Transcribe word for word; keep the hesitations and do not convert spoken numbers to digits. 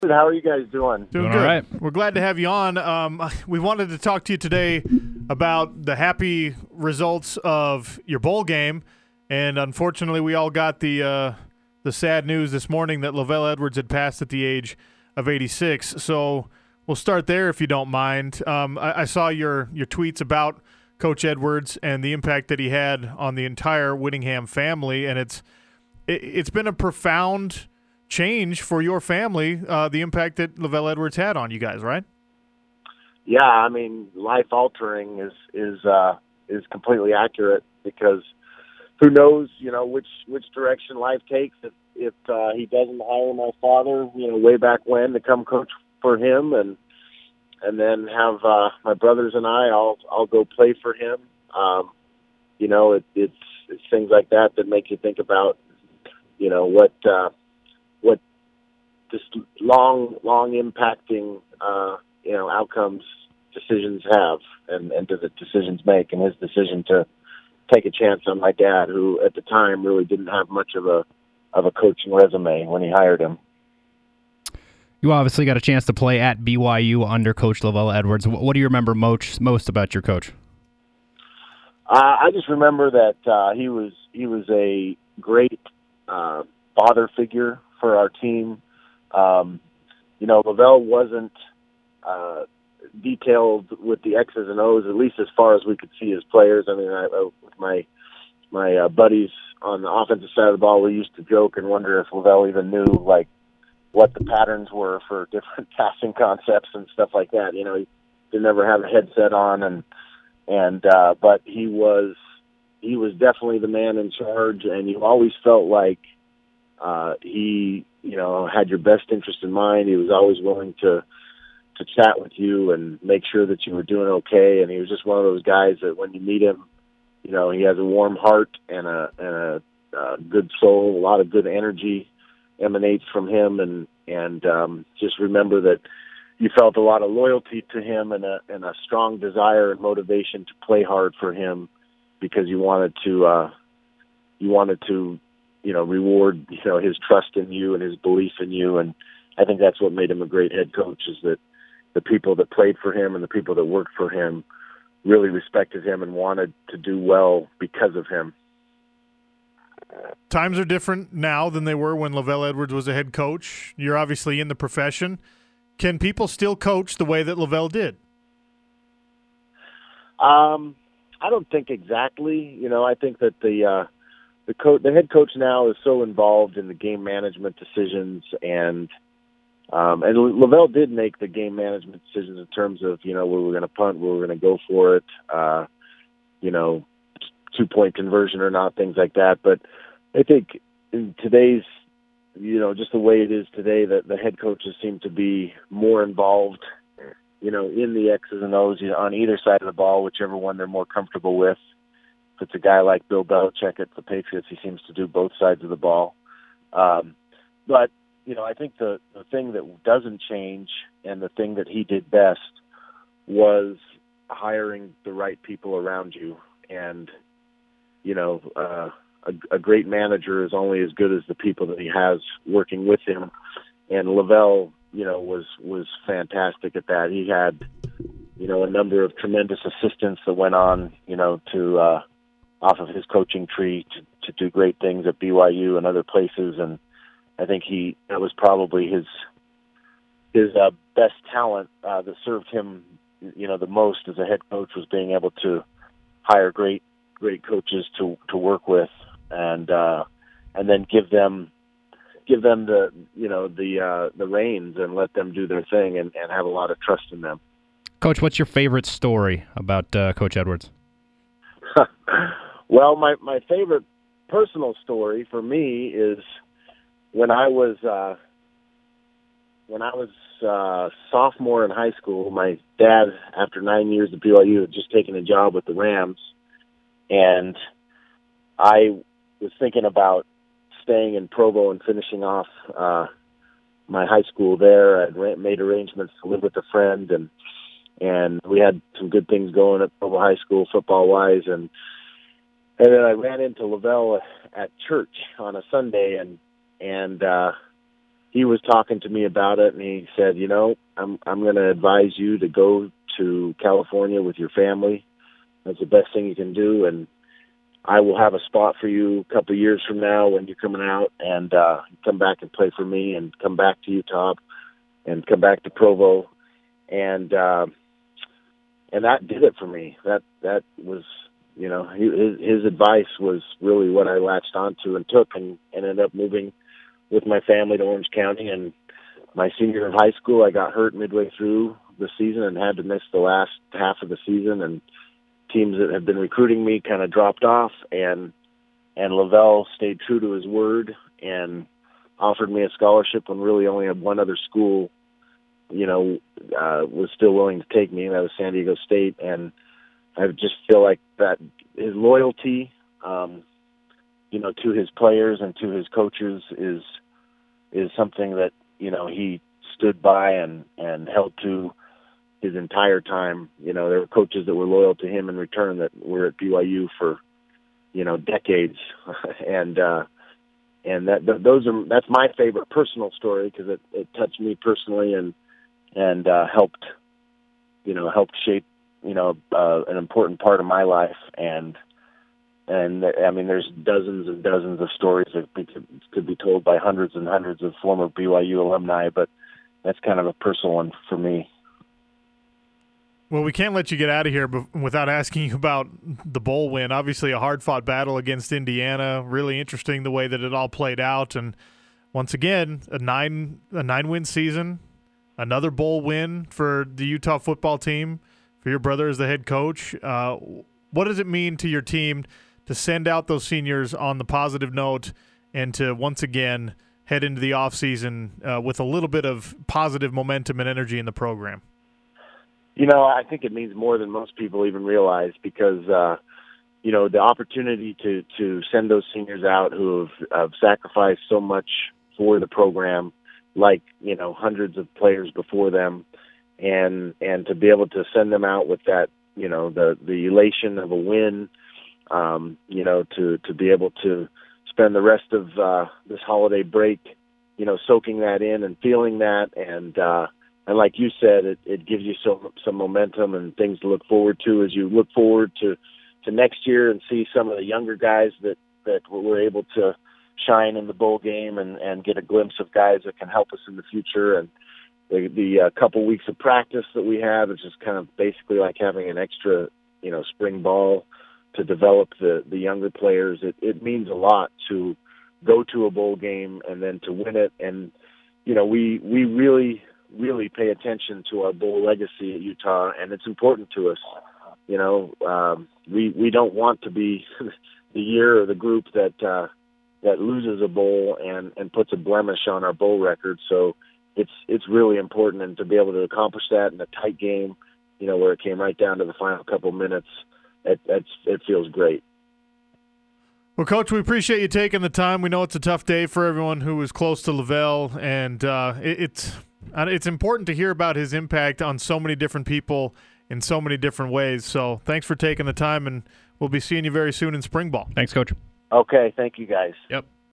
How are you guys doing? Doing, Doing good. all right. We're glad to have you on. Um, we wanted to talk to you today about the happy results of your bowl game, and unfortunately, we all got the uh, the sad news this morning that Lavelle Edwards had passed at the age of eighty-six. So we'll start there if you don't mind. Um, I, I saw your your tweets about Coach Edwards and the impact that he had on the entire Whittingham family, and it's it, it's been a profound change for your family, uh, the impact that Lavelle Edwards had on you guys, right? Yeah, I mean, life altering is is uh, is completely accurate, because who knows, you know, which which direction life takes if if uh, he doesn't hire my father, you know, way back when, to come coach for him, and and then have uh, my brothers and I all all go play for him. Um, you know, it, it's it's things like that that make you think about, you know, what. Uh, what this long, long impacting, uh, you know, outcomes decisions have, and, and do the decisions make, and his decision to take a chance on my dad, who at the time really didn't have much of a, of a coaching resume when he hired him. You obviously got a chance to play at B Y U under Coach Lavelle Edwards. What do you remember most, most about your coach? Uh, I just remember that uh, he was, he was a great uh, father figure for our team. Um, you know, Lavelle wasn't uh, detailed with the X's and O's, at least as far as we could see as players. I mean, I, I, with my my uh, buddies on the offensive side of the ball, we used to joke and wonder if Lavelle even knew, like, what the patterns were for different passing concepts and stuff like that. You know, he didn't ever have a headset on, and and uh, but he was he was definitely the man in charge, and you always felt like Uh, he, you know, had your best interest in mind. He was always willing to to chat with you and make sure that you were doing okay. And he was just one of those guys that when you meet him, you know, he has a warm heart and a and a, a good soul. A lot of good energy emanates from him, and and um, just remember that you felt a lot of loyalty to him, and a and a strong desire and motivation to play hard for him, because you wanted to uh, you wanted to. you know, reward, you know, his trust in you and his belief in you. And I think that's what made him a great head coach, is that the people that played for him and the people that worked for him really respected him and wanted to do well because of him. Times are different now than they were when Lavelle Edwards was a head coach. You're obviously in the profession. Can people still coach the way that Lavelle did? Um, I don't think exactly. You know, I think that the, uh, The, co- the head coach now is so involved in the game management decisions, and um, and Lavelle did make the game management decisions in terms of, you know, where we're going to punt, where we're going to go for it, uh, you know, two-point conversion or not, things like that. But I think in today's, you know, just the way it is today, that the head coaches seem to be more involved, you know, in the X's and O's, you know, on either side of the ball, whichever one they're more comfortable with. If it's a guy like Bill Belichick at the Patriots, he seems to do both sides of the ball. Um, but, you know, I think the, the thing that doesn't change, and the thing that he did best, was hiring the right people around you. And, you know, uh, a, a great manager is only as good as the people that he has working with him. And Lavelle, you know, was, was fantastic at that. He had, you know, a number of tremendous assistants that went on, you know, to, uh, off of his coaching tree to, to do great things at B Y U and other places. And I think he, that was probably his, his uh, best talent uh, that served him, you know, the most as a head coach, was being able to hire great, great coaches to, to work with, and, uh, and then give them, give them the, you know, the, uh, the reins, and let them do their thing, and, and have a lot of trust in them. Coach, what's your favorite story about uh, Coach Edwards? Well, my, my favorite personal story for me is when I was uh, when I was uh, sophomore in high school. My dad, after nine years at B Y U, had just taken a job with the Rams, and I was thinking about staying in Provo and finishing off uh, my high school there. I'd made arrangements to live with a friend, and and we had some good things going at Provo High School football-wise, and And then I ran into Lavelle at church on a Sunday, and and uh, he was talking to me about it, and he said, you know, I'm I'm going to advise you to go to California with your family. That's the best thing you can do, and I will have a spot for you a couple of years from now when you're coming out, and uh, come back and play for me, and come back to Utah, and come back to Provo, and uh, and that did it for me. That that was, you know, his, his advice was really what I latched onto and took, and, and ended up moving with my family to Orange County. And my senior year of high school, I got hurt midway through the season and had to miss the last half of the season, and teams that have been recruiting me kind of dropped off, and and Lavelle stayed true to his word and offered me a scholarship when really only one other school, you know, uh, was still willing to take me, and that was San Diego State. And I just feel like that his loyalty, um, you know, to his players and to his coaches is is something that, you know, he stood by and, and held to his entire time. You know, there were coaches that were loyal to him in return that were at B Y U for, you know, decades. and uh, and that th- those are that's my favorite personal story, because it, it touched me personally and and uh, helped, you know, helped shape, you know, uh, an important part of my life. And And, I mean, there's dozens and dozens of stories that could be told by hundreds and hundreds of former B Y U alumni, but that's kind of a personal one for me. Well, we can't let you get out of here without asking you about the bowl win. Obviously, a hard-fought battle against Indiana. Really interesting the way that it all played out. And once again, a nine a nine-win season, another bowl win for the Utah football team, for your brother as the head coach. Uh, what does it mean to your team to send out those seniors on the positive note and to once again head into the offseason uh, with a little bit of positive momentum and energy in the program? You know, I think it means more than most people even realize, because, uh, you know, the opportunity to, to send those seniors out who have, have sacrificed so much for the program, like, you know, hundreds of players before them, and and to be able to send them out with that, you know, the, the elation of a win, Um, you know, to, to be able to spend the rest of uh, this holiday break, you know, soaking that in and feeling that. And, uh, and like you said, it, it gives you some, some momentum and things to look forward to as you look forward to, to next year and see some of the younger guys that, that were able to shine in the bowl game, and, and get a glimpse of guys that can help us in the future. And the, the uh, couple weeks of practice that we have is just kind of basically like having an extra, you know, spring ball to develop the, the younger players. It, it means a lot to go to a bowl game and then to win it. And, you know, we, we really, really pay attention to our bowl legacy at Utah, and it's important to us. You know, um, we, we don't want to be the year or the group that, uh, that loses a bowl and, and puts a blemish on our bowl record. So it's, it's really important, and to be able to accomplish that in a tight game, you know, where it came right down to the final couple minutes, It, it's, it feels great. Well, Coach, we appreciate you taking the time. We know it's a tough day for everyone who is close to Lavelle, and uh, it, it's it's important to hear about his impact on so many different people in so many different ways. So thanks for taking the time, and we'll be seeing you very soon in spring ball. Thanks, Coach. Okay, thank you, guys. Yep.